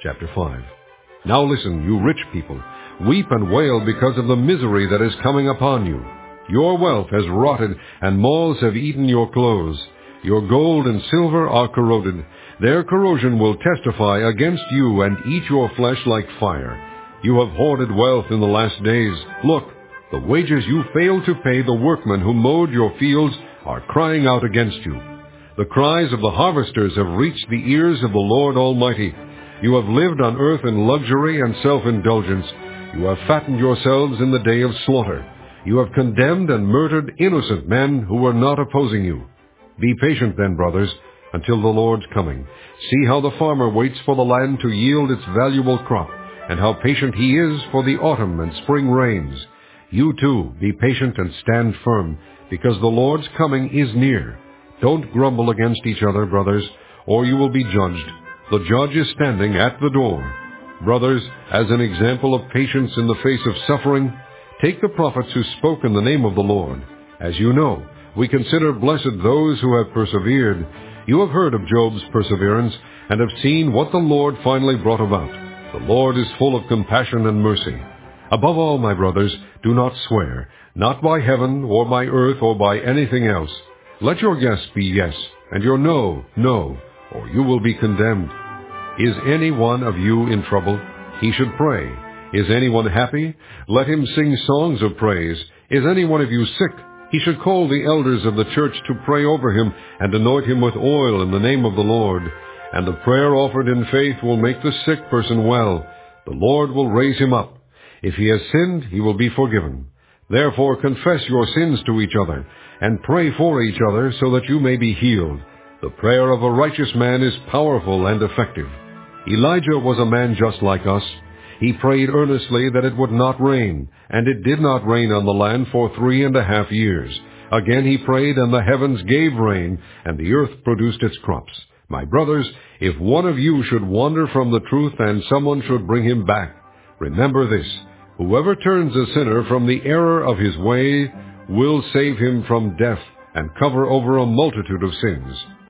Chapter 5. Now listen, you rich people. Weep and wail because of the misery that is coming upon you. Your wealth has rotted, and moths have eaten your clothes. Your gold and silver are corroded. Their corrosion will testify against you and eat your flesh like fire. You have hoarded wealth in the last days. Look, the wages you failed to pay the workmen who mowed your fields are crying out against you. The cries of the harvesters have reached the ears of the Lord Almighty. You have lived on earth in luxury and self-indulgence. You have fattened yourselves in the day of slaughter. You have condemned and murdered innocent men who were not opposing you. Be patient then, brothers, until the Lord's coming. See how the farmer waits for the land to yield its valuable crop, and how patient he is for the autumn and spring rains. You too, be patient and stand firm, because the Lord's coming is near. Don't grumble against each other, brothers, or you will be judged. The judge is standing at the door. Brothers, as an example of patience in the face of suffering, take the prophets who spoke in the name of the Lord. As you know, we consider blessed those who have persevered. You have heard of Job's perseverance, and have seen what the Lord finally brought about. The Lord is full of compassion and mercy. Above all, my brothers, do not swear, not by heaven, or by earth, or by anything else. Let your yes be yes, and your no, no, or you will be condemned. Is any one of you in trouble? He should pray. Is anyone happy? Let him sing songs of praise. Is any one of you sick? He should call the elders of the church to pray over him and anoint him with oil in the name of the Lord. And the prayer offered in faith will make the sick person well. The Lord will raise him up. If he has sinned, he will be forgiven. Therefore confess your sins to each other, and pray for each other so that you may be healed. The prayer of a righteous man is powerful and effective. Elijah was a man just like us. He prayed earnestly that it would not rain, and it did not rain on the land for 3.5 years. Again he prayed, and the heavens gave rain, and the earth produced its crops. My brothers, if one of you should wander from the truth, and someone should bring him back, remember this: whoever turns a sinner from the error of his way will save him from death, and cover over a multitude of sins.